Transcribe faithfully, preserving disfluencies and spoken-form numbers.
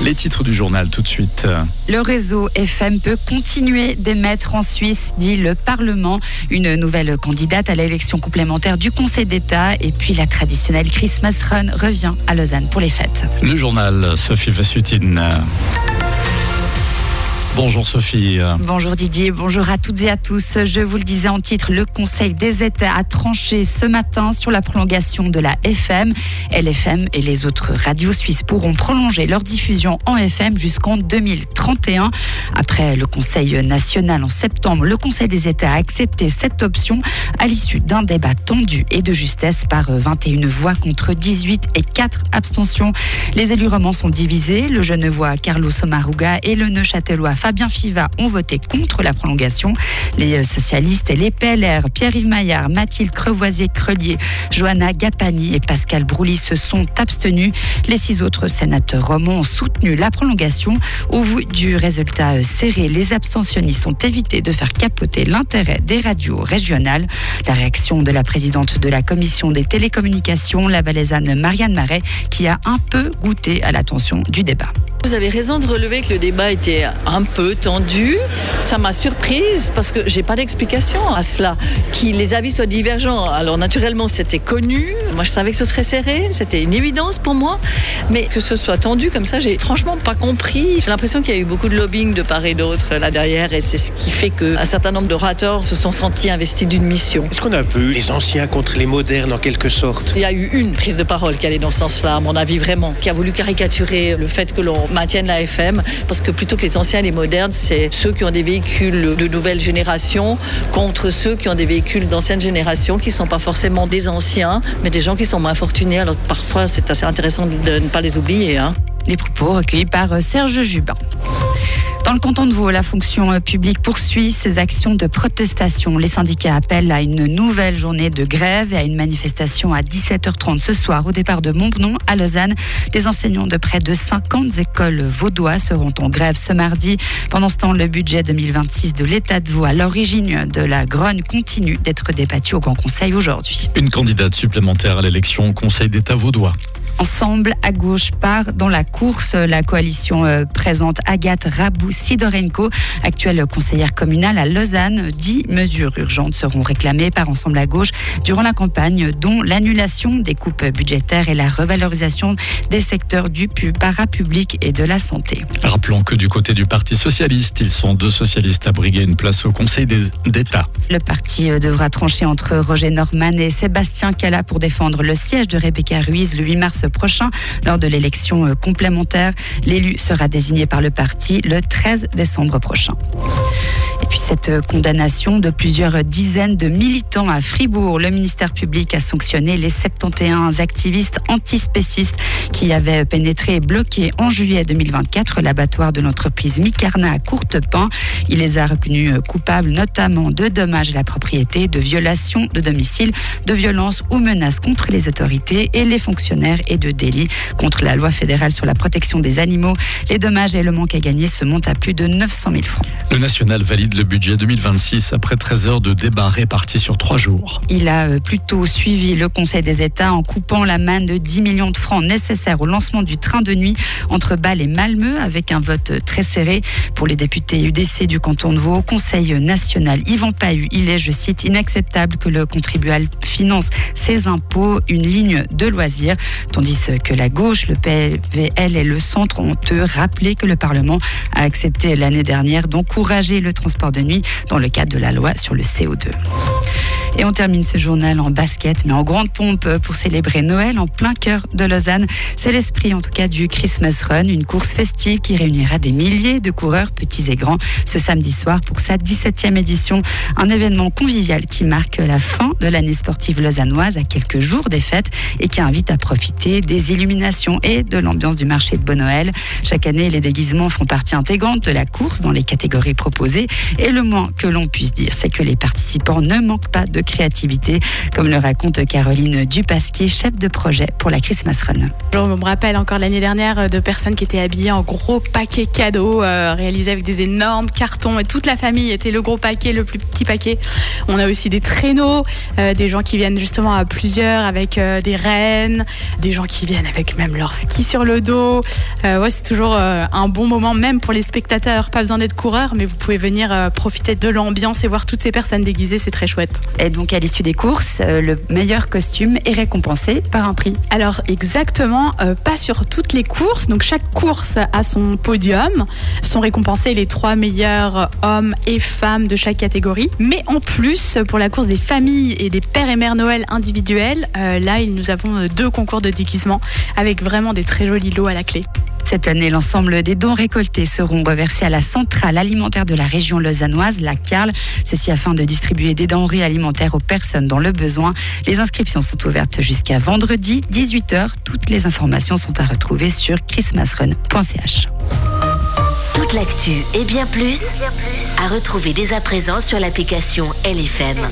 Les titres du journal tout de suite. Le réseau F M peut continuer d'émettre en Suisse, dit le Parlement. Une nouvelle candidate à l'élection complémentaire du Conseil d'État. Et puis la traditionnelle Christmas Run revient à Lausanne pour les fêtes. Le journal, Sophie Vassutine. Bonjour Sophie. Bonjour Didier, bonjour à toutes et à tous. Je vous le disais en titre, le Conseil des États a tranché ce matin sur la prolongation de la F M. L F M et les autres radios suisses pourront prolonger leur diffusion en F M jusqu'en deux mille trente et un. Après le Conseil national en septembre, le Conseil des États a accepté cette option à l'issue d'un débat tendu et de justesse par vingt et une voix contre dix-huit et quatre abstentions. Les élus romans sont divisés. Le Genevois Carlos Sommaruga et le Neuchâtelois Fabien Fiva ont voté contre la prolongation. Les socialistes et les P L R, Pierre-Yves Maillard, Mathilde Crevoisier-Crelier, Johanna Gapani et Pascal Brouly se sont abstenus. Les six autres sénateurs romans ont soutenu la prolongation. Au vu du résultat serré, les abstentionnistes ont évité de faire capoter l'intérêt des radios régionales. La réaction de la présidente de la commission des télécommunications, la valaisanne Marianne Marais, qui a un peu goûté à la tension du débat. Vous avez raison de relever que le débat était un peu tendu. Ça m'a surprise parce que j'ai pas d'explication à cela. Que les avis soient divergents. Alors naturellement, c'était connu. Moi, je savais que ce serait serré. C'était une évidence pour moi. Mais que ce soit tendu comme ça, j'ai franchement pas compris. J'ai l'impression qu'il y a eu beaucoup de lobbying de part et d'autre là derrière. Et c'est ce qui fait qu'un certain nombre d'orateurs se sont sentis investis d'une mission. Est-ce qu'on a un peu eu les anciens contre les modernes en quelque sorte ? Il y a eu une prise de parole qui allait dans ce sens-là, à mon avis vraiment, qui a voulu caricaturer le fait que l'on maintiennent la F M, parce que plutôt que les anciens et les modernes, c'est ceux qui ont des véhicules de nouvelle génération contre ceux qui ont des véhicules d'ancienne génération qui ne sont pas forcément des anciens, mais des gens qui sont moins fortunés. Alors parfois, c'est assez intéressant de ne pas les oublier. Hein. Les propos recueillis par Serge Jubin. Dans le canton de Vaud, la fonction publique poursuit ses actions de protestation. Les syndicats appellent à une nouvelle journée de grève et à une manifestation à dix-sept heures trente ce soir au départ de Montbenon à Lausanne. Des enseignants de près de cinquante écoles vaudoises seront en grève ce mardi. Pendant ce temps, le budget deux mille vingt-six de l'État de Vaud à l'origine de la grogne continue d'être débattu au Grand Conseil aujourd'hui. Une candidate supplémentaire à l'élection au Conseil d'État vaudois. Ensemble, à gauche, part dans la course. La coalition euh, présente Agathe Rabou-Sidorenko, actuelle conseillère communale à Lausanne. Dix mesures urgentes seront réclamées par Ensemble à gauche durant la campagne, dont l'annulation des coupes budgétaires et la revalorisation des secteurs du parapublic et de la santé. Rappelons que du côté du Parti socialiste, ils sont deux socialistes à briguer une place au Conseil d'État. Le parti devra trancher entre Roger Norman et Sébastien Cala pour défendre le siège de Rebecca Ruiz le huit mars prochain lors de l'élection complémentaire. L'élu sera désigné par le parti le treize décembre prochain. Et puis cette condamnation de plusieurs dizaines de militants à Fribourg. Le ministère public a sanctionné les soixante et onze activistes antispécistes qui avaient pénétré et bloqué en juillet deux mille vingt-quatre l'abattoir de l'entreprise Micarna à Courtepin. Il les a reconnus coupables notamment de dommages à la propriété, de violations de domicile, de violences ou menaces contre les autorités et les fonctionnaires et de délits contre la loi fédérale sur la protection des animaux. Les dommages et le manque à gagner se montent à plus de neuf cent mille francs. Le national valide le budget deux mille vingt-six après treize heures de débat répartis sur trois jours. Il a plutôt suivi le Conseil des États en coupant la manne de dix millions de francs nécessaires au lancement du train de nuit entre Bâle et Malmö avec un vote très serré. Pour les députés U D C du canton de Vaud, au Conseil national, Yvan Pahu, il est, je cite, inacceptable que le contribuable finance ses impôts, une ligne de loisirs, tandis que la gauche, le P V L et le centre ont eux rappelé que le Parlement a accepté l'année dernière d'encourager le transport de nuit dans le cadre de la loi sur le C O deux. Et on termine ce journal en basket, mais en grande pompe pour célébrer Noël en plein cœur de Lausanne. C'est l'esprit en tout cas du Christmas Run, une course festive qui réunira des milliers de coureurs, petits et grands, ce samedi soir pour sa dix-septième édition. Un événement convivial qui marque la fin de l'année sportive lausannoise à quelques jours des fêtes et qui invite à profiter des illuminations et de l'ambiance du marché de Bon Noël. Chaque année, les déguisements font partie intégrante de la course dans les catégories proposées et le moins que l'on puisse dire, c'est que les participants ne manquent pas de créativité, comme le raconte Caroline Dupasquier, chef de projet pour la Christmas Run. Je me rappelle encore l'année dernière de personnes qui étaient habillées en gros paquets cadeaux euh, réalisés avec des énormes cartons et toute la famille était le gros paquet, le plus petit paquet. On a aussi des traîneaux, euh, des gens qui viennent justement à plusieurs avec euh, des rennes, des gens qui viennent avec même leur ski sur le dos. Euh, ouais, c'est toujours euh, un bon moment même pour les spectateurs. Pas besoin d'être coureur, mais vous pouvez venir euh, profiter de l'ambiance et voir toutes ces personnes déguisées, c'est très chouette. Et donc à l'issue des courses, euh, le meilleur costume est récompensé par un prix. Alors exactement, euh, pas sur toutes les courses. Donc chaque course a son podium. Sont récompensés les trois meilleurs hommes et femmes de chaque catégorie. Mais en plus, pour la course des familles et des pères et mères Noël individuels, euh, là, nous avons deux concours de déguisement avec vraiment des très jolis lots à la clé. Cette année, l'ensemble des dons récoltés seront reversés à la centrale alimentaire de la région lausannoise, la C A R L. Ceci afin de distribuer des denrées alimentaires aux personnes dans le besoin. Les inscriptions sont ouvertes jusqu'à vendredi, dix-huit heures. Toutes les informations sont à retrouver sur christmas run point c h. Toute l'actu et bien plus à retrouver dès à présent sur l'application L F M.